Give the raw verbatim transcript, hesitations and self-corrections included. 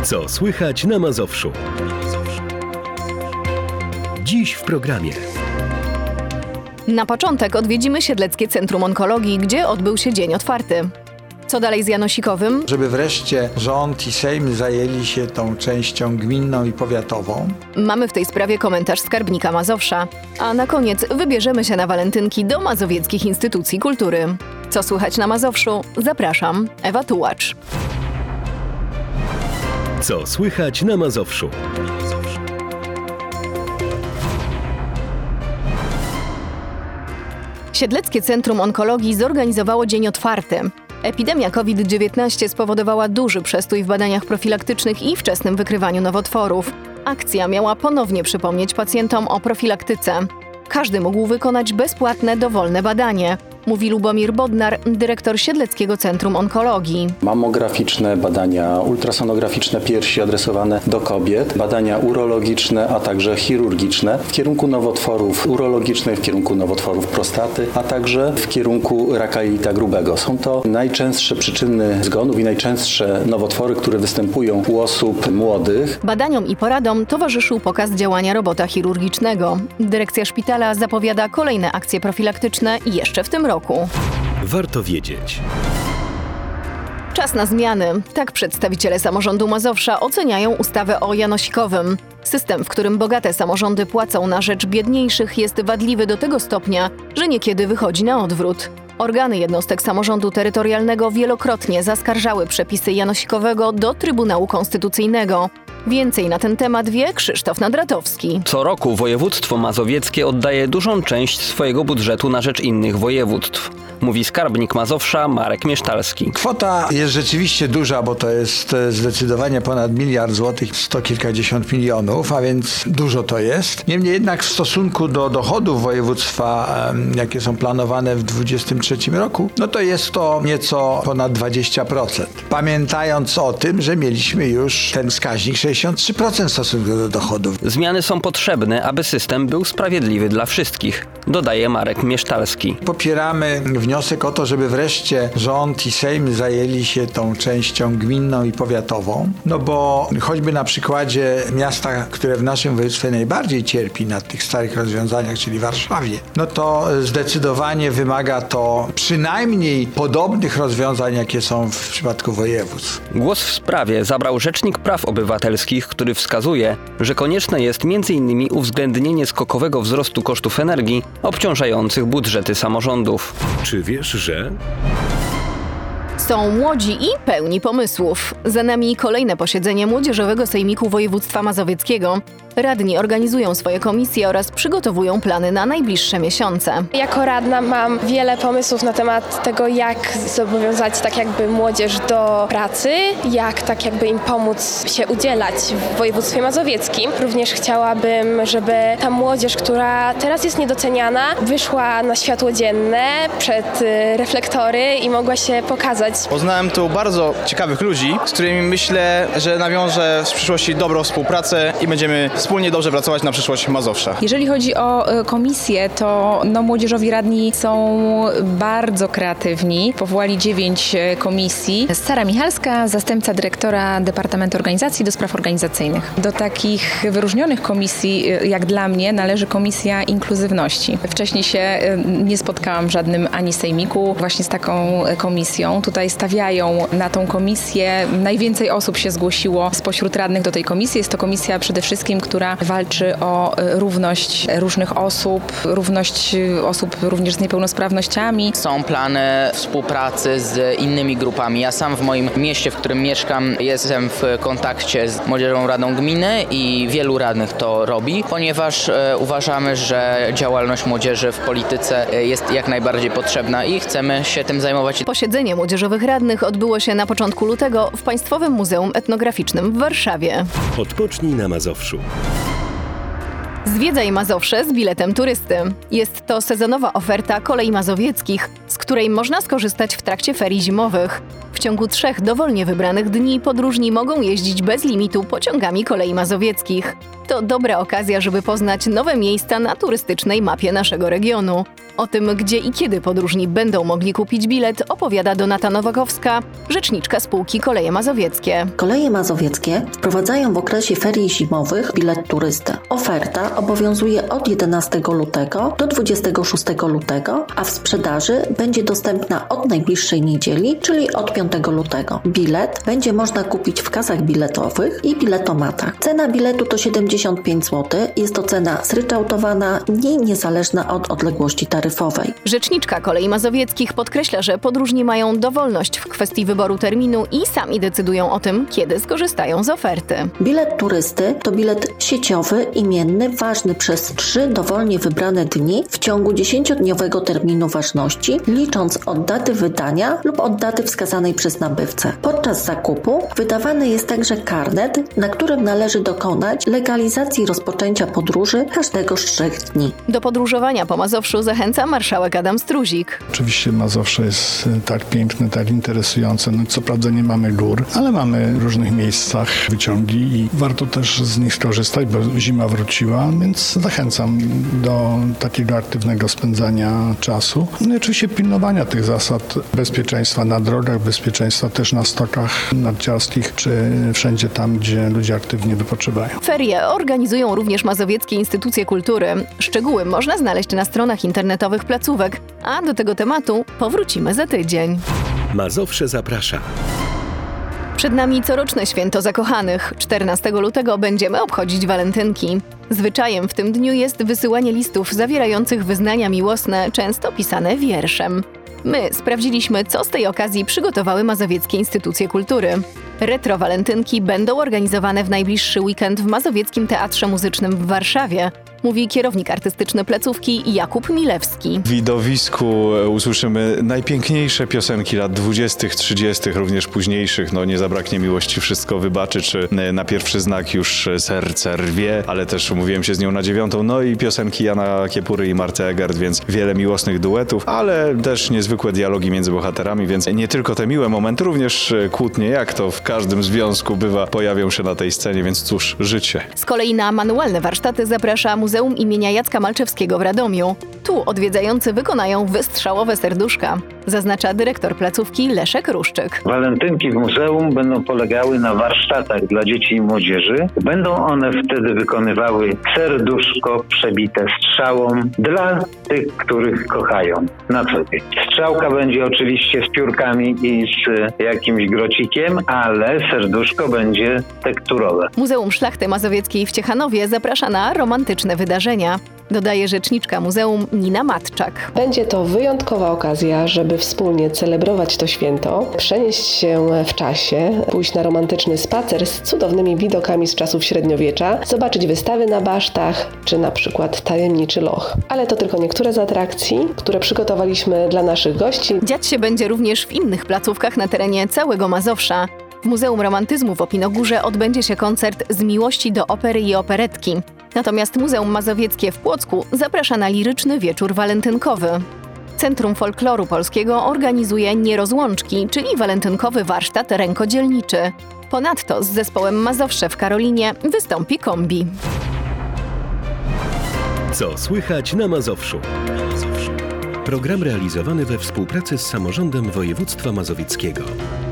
Co słychać na Mazowszu? Dziś w programie. Na początek odwiedzimy Siedleckie Centrum Onkologii, gdzie odbył się dzień otwarty. Co dalej z Janosikowym? Żeby wreszcie rząd i Sejm zajęli się tą częścią gminną i powiatową. Mamy w tej sprawie komentarz skarbnika Mazowsza. A na koniec wybierzemy się na walentynki do mazowieckich instytucji kultury. Co słychać na Mazowszu? Zapraszam, Ewa Tułacz. Co słychać na Mazowszu? Siedleckie Centrum Onkologii zorganizowało dzień otwarty. Epidemia COVID dziewiętnaście spowodowała duży przestój w badaniach profilaktycznych i wczesnym wykrywaniu nowotworów. Akcja miała ponownie przypomnieć pacjentom o profilaktyce. Każdy mógł wykonać bezpłatne, dowolne badanie, mówi Lubomir Bodnar, dyrektor Siedleckiego Centrum Onkologii. Mamograficzne, badania ultrasonograficzne piersi adresowane do kobiet, badania urologiczne, a także chirurgiczne w kierunku nowotworów urologicznych, w kierunku nowotworów prostaty, a także w kierunku raka jelita grubego. Są to najczęstsze przyczyny zgonów i najczęstsze nowotwory, które występują u osób młodych. Badaniom i poradom towarzyszył pokaz działania robota chirurgicznego. Dyrekcja szpitala zapowiada kolejne akcje profilaktyczne jeszcze w tym roku. Warto wiedzieć. Czas na zmiany. Tak przedstawiciele samorządu Mazowsza oceniają ustawę o Janosikowym. System, w którym bogate samorządy płacą na rzecz biedniejszych, jest wadliwy do tego stopnia, że niekiedy wychodzi na odwrót. Organy jednostek samorządu terytorialnego wielokrotnie zaskarżały przepisy Janosikowego do Trybunału Konstytucyjnego. Więcej na ten temat wie Krzysztof Nadratowski. Co roku województwo mazowieckie oddaje dużą część swojego budżetu na rzecz innych województw. Mówi skarbnik Mazowsza Marek Miesztalski. Kwota jest rzeczywiście duża, bo to jest zdecydowanie ponad miliard złotych, sto kilkadziesiąt milionów, a więc dużo to jest. Niemniej jednak w stosunku do dochodów województwa, jakie są planowane w dwudziestym trzecim roku, no to jest to nieco ponad dwadzieścia procent. Pamiętając o tym, że mieliśmy już ten wskaźnik sześćdziesiąt trzy procent w stosunku do dochodów. Zmiany są potrzebne, aby system był sprawiedliwy dla wszystkich, dodaje Marek Miesztalski. Popieramy wniosek o to, żeby wreszcie rząd i Sejm zajęli się tą częścią gminną i powiatową, no bo choćby na przykładzie miasta, które w naszym województwie najbardziej cierpi na tych starych rozwiązaniach, czyli Warszawie, no to zdecydowanie wymaga to przynajmniej podobnych rozwiązań, jakie są w przypadku województw. Głos w sprawie zabrał Rzecznik Praw Obywatelskich, który wskazuje, że konieczne jest między innymi uwzględnienie skokowego wzrostu kosztów energii obciążających budżety samorządów. Czy wiesz, że... Są młodzi i pełni pomysłów. Za nami kolejne posiedzenie Młodzieżowego Sejmiku Województwa Mazowieckiego. Radni organizują swoje komisje oraz przygotowują plany na najbliższe miesiące. Jako radna mam wiele pomysłów na temat tego, jak zobowiązać tak jakby młodzież do pracy, jak tak jakby im pomóc się udzielać w województwie mazowieckim. Również chciałabym, żeby ta młodzież, która teraz jest niedoceniana, wyszła na światło dzienne przed reflektory i mogła się pokazać. Poznałem tu bardzo ciekawych ludzi, z którymi myślę, że nawiążę w przyszłości dobrą współpracę i będziemy wspólnie dobrze pracować na przyszłość Mazowsza. Jeżeli chodzi o komisję, to no, młodzieżowi radni są bardzo kreatywni. Powołali dziewięć komisji. Sara Michalska, zastępca dyrektora Departamentu Organizacji do spraw organizacyjnych. Do takich wyróżnionych komisji, jak dla mnie, należy Komisja Inkluzywności. Wcześniej się nie spotkałam w żadnym ani sejmiku właśnie z taką komisją. Tutaj stawiają na tą komisję. Najwięcej osób się zgłosiło spośród radnych do tej komisji. Jest to komisja przede wszystkim, która walczy o równość różnych osób, równość osób również z niepełnosprawnościami. Są plany współpracy z innymi grupami. Ja sam w moim mieście, w którym mieszkam, jestem w kontakcie z Młodzieżową Radą Gminy i wielu radnych to robi, ponieważ e, uważamy, że działalność młodzieży w polityce jest jak najbardziej potrzebna i chcemy się tym zajmować. Posiedzenie młodzieżowych radnych odbyło się na początku lutego w Państwowym Muzeum Etnograficznym w Warszawie. Odpocznij na Mazowszu. Zwiedzaj Mazowsze z biletem turysty. Jest to sezonowa oferta kolei mazowieckich, z której można skorzystać w trakcie ferii zimowych. W ciągu trzech dowolnie wybranych dni podróżni mogą jeździć bez limitu pociągami kolei mazowieckich. To dobra okazja, żeby poznać nowe miejsca na turystycznej mapie naszego regionu. O tym, gdzie i kiedy podróżni będą mogli kupić bilet, opowiada Donata Nowakowska, rzeczniczka spółki Koleje Mazowieckie. Koleje Mazowieckie wprowadzają w okresie ferii zimowych bilet turysty. Oferta obowiązuje od jedenastego lutego do dwudziestego szóstego lutego, a w sprzedaży będzie dostępna od najbliższej niedzieli, czyli od piątego lutego. Bilet będzie można kupić w kasach biletowych i biletomatach. Cena biletu to siedemdziesiąt pięć złotych. Jest to cena zryczałtowana, nie niezależna od odległości taryfowej. Rzeczniczka Kolei Mazowieckich podkreśla, że podróżni mają dowolność w kwestii wyboru terminu i sami decydują o tym, kiedy skorzystają z oferty. Bilet turysty to bilet sieciowy, imienny, ważny przez trzy dowolnie wybrane dni w ciągu dziesięciodniowego terminu ważności, licząc od daty wydania lub od daty wskazanej przez nabywcę. Podczas zakupu wydawany jest także karnet, na którym należy dokonać legalizacji rozpoczęcia podróży każdego z trzech dni. Do podróżowania po Mazowszu zachęca marszałek Adam Struzik. Oczywiście Mazowsze jest tak piękne, tak interesujące. No, co prawda nie mamy gór, ale mamy w różnych miejscach wyciągi i warto też z nich skorzystać, bo zima wróciła, więc zachęcam do takiego aktywnego spędzania czasu. No i oczywiście pilnowania tych zasad bezpieczeństwa na drogach, bezpieczeństwa też na stokach narciarskich, czy wszędzie tam, gdzie ludzie aktywnie wypoczywają. Ferie organizują również mazowieckie instytucje kultury. Szczegóły można znaleźć na stronach internetowych placówek, a do tego tematu powrócimy za tydzień. Mazowsze zaprasza. Przed nami coroczne święto zakochanych. czternastego lutego będziemy obchodzić walentynki. Zwyczajem w tym dniu jest wysyłanie listów zawierających wyznania miłosne, często pisane wierszem. My sprawdziliśmy, co z tej okazji przygotowały mazowieckie instytucje kultury. Retro walentynki będą organizowane w najbliższy weekend w Mazowieckim Teatrze Muzycznym w Warszawie, mówi kierownik artystyczny placówki Jakub Milewski. W widowisku usłyszymy najpiękniejsze piosenki lat dwudziestych, trzydziestych, również późniejszych. No nie zabraknie miłości, wszystko wybaczy, czy na pierwszy znak już serce rwie, ale też umówiłem się z nią na dziewiątą. No i piosenki Jana Kiepury i Marty Egert, więc wiele miłosnych duetów, ale też niezwykłe dialogi między bohaterami, więc nie tylko te miłe momenty, również kłótnie, jak to w każdym związku bywa, pojawią się na tej scenie, więc cóż, życie. Z kolei na manualne warsztaty zaprasza Muzeum imienia Jacka Malczewskiego w Radomiu. Tu odwiedzający wykonają wystrzałowe serduszka, zaznacza dyrektor placówki Leszek Ruszczyk. Walentynki w muzeum będą polegały na warsztatach dla dzieci i młodzieży. Będą one wtedy wykonywały serduszko przebite strzałą dla tych, których kochają na co dzień. Strzałka będzie oczywiście z piórkami i z jakimś grocikiem, ale serduszko będzie tekturowe. Muzeum Szlachty Mazowieckiej w Ciechanowie zaprasza na romantyczne wydarzenia, dodaje rzeczniczka muzeum Nina Matczak. Będzie to wyjątkowa okazja, żeby wspólnie celebrować to święto, przenieść się w czasie, pójść na romantyczny spacer z cudownymi widokami z czasów średniowiecza, zobaczyć wystawy na basztach, czy na przykład tajemniczy loch. Ale to tylko niektóre z atrakcji, które przygotowaliśmy dla naszych gości. Dziać się będzie również w innych placówkach na terenie całego Mazowsza. W Muzeum Romantyzmu w Opinogórze odbędzie się koncert Z miłości do opery i operetki. Natomiast Muzeum Mazowieckie w Płocku zaprasza na liryczny wieczór walentynkowy. Centrum Folkloru Polskiego organizuje Nierozłączki, czyli walentynkowy warsztat rękodzielniczy. Ponadto z zespołem Mazowsze w Karolinie wystąpi kombi. Co słychać na Mazowszu? Program realizowany we współpracy z Samorządem Województwa Mazowieckiego.